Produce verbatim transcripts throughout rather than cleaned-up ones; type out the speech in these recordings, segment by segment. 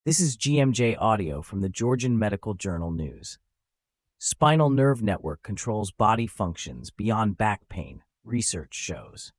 This is G M J Audio from the Georgian Medical Journal News. Spinal nerve network controls body functions beyond back pain, research shows.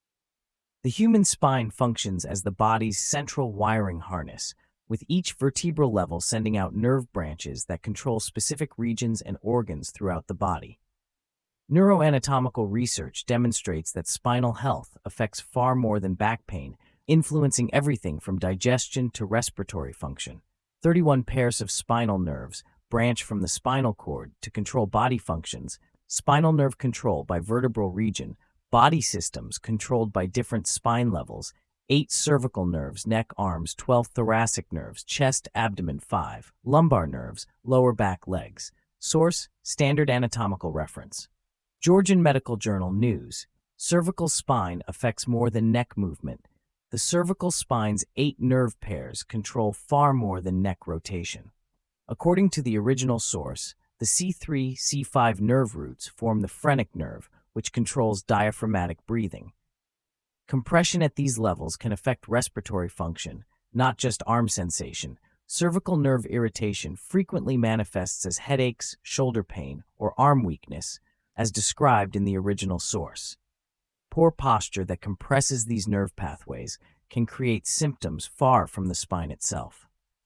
The human spine functions as the body's central wiring harness, with each vertebral level sending out nerve branches that control specific regions and organs throughout the body. Neuroanatomical research demonstrates that spinal health affects far more than back pain, influencing everything from digestion to respiratory function. thirty-one pairs of spinal nerves branch from the spinal cord to control body functions, spinal nerve control by vertebral region, body systems controlled by different spine levels, eight cervical nerves, neck, arms, twelve thoracic nerves, chest, abdomen, five lumbar nerves, lower back, legs. Source: Standard Anatomical Reference. Georgian Medical Journal News. Cervical spine affects more than neck movement. The cervical spine's eight nerve pairs control far more than neck rotation. According to the original source, the C three C five nerve roots form the phrenic nerve, which controls diaphragmatic breathing. Compression at these levels can affect respiratory function, not just arm sensation. Cervical nerve irritation frequently manifests as headaches, shoulder pain, or arm weakness, as described in the original source. Poor posture that compresses these nerve pathways can create symptoms far from the spine itself.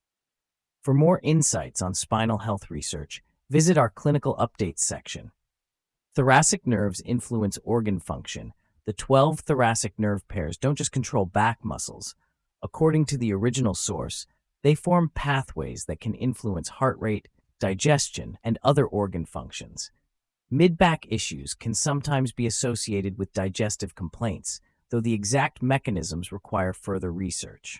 For more insights on spinal health research, visit our clinical updates section. Thoracic nerves influence organ function. The twelve thoracic nerve pairs don't just control back muscles. According to the original source, they form pathways that can influence heart rate, digestion, and other organ functions. Mid-back issues can sometimes be associated with digestive complaints, though the exact mechanisms require further research.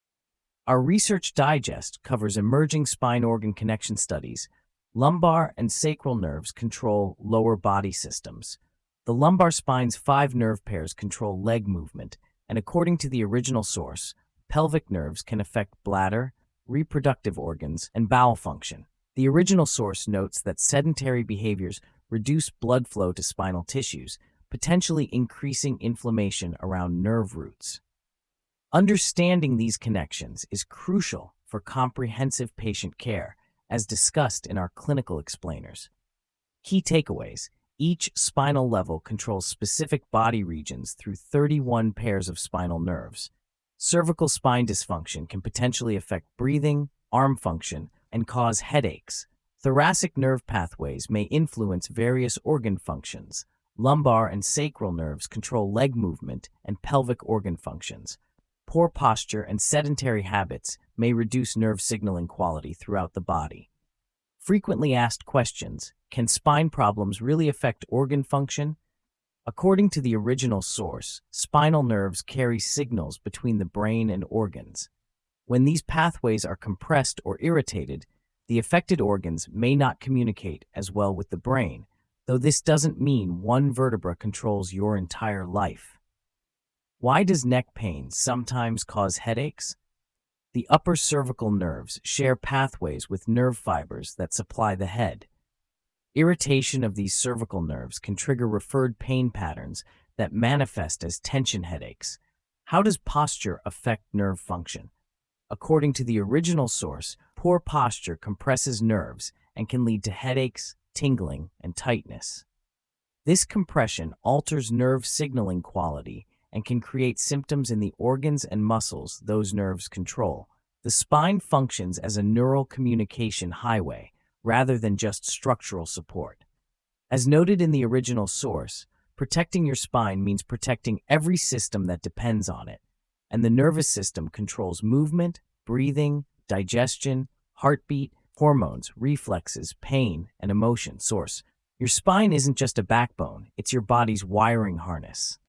Our Research Digest covers emerging spine organ connection studies. Lumbar and sacral nerves control lower body systems. The lumbar spine's five nerve pairs control leg movement, and according to the original source, pelvic nerves can affect bladder, reproductive organs, and bowel function. The original source notes that sedentary behaviors reduce blood flow to spinal tissues, potentially increasing inflammation around nerve roots. Understanding these connections is crucial for comprehensive patient care, as discussed in our clinical explainers. Key takeaways: each spinal level controls specific body regions through thirty-one pairs of spinal nerves. Cervical spine dysfunction can potentially affect breathing, arm function, and cause headaches. Thoracic nerve pathways may influence various organ functions. Lumbar and sacral nerves control leg movement and pelvic organ functions. Poor posture and sedentary habits may reduce nerve signaling quality throughout the body. Frequently asked questions: can spine problems really affect organ function? According to the original source, spinal nerves carry signals between the brain and organs. When these pathways are compressed or irritated, the affected organs may not communicate as well with the brain, though this doesn't mean one vertebra controls your entire life. Why does neck pain sometimes cause headaches? The upper cervical nerves share pathways with nerve fibers that supply the head. Irritation of these cervical nerves can trigger referred pain patterns that manifest as tension headaches. How does posture affect nerve function? According to the original source, poor posture compresses nerves and can lead to headaches, tingling, and tightness. This compression alters nerve signaling quality and can create symptoms in the organs and muscles those nerves control. The spine functions as a neural communication highway rather than just structural support. As noted in the original source, protecting your spine means protecting every system that depends on it, and the nervous system controls movement, breathing, digestion, heartbeat, hormones, reflexes, pain, and emotion. Source: your spine isn't just a backbone, it's your body's wiring harness.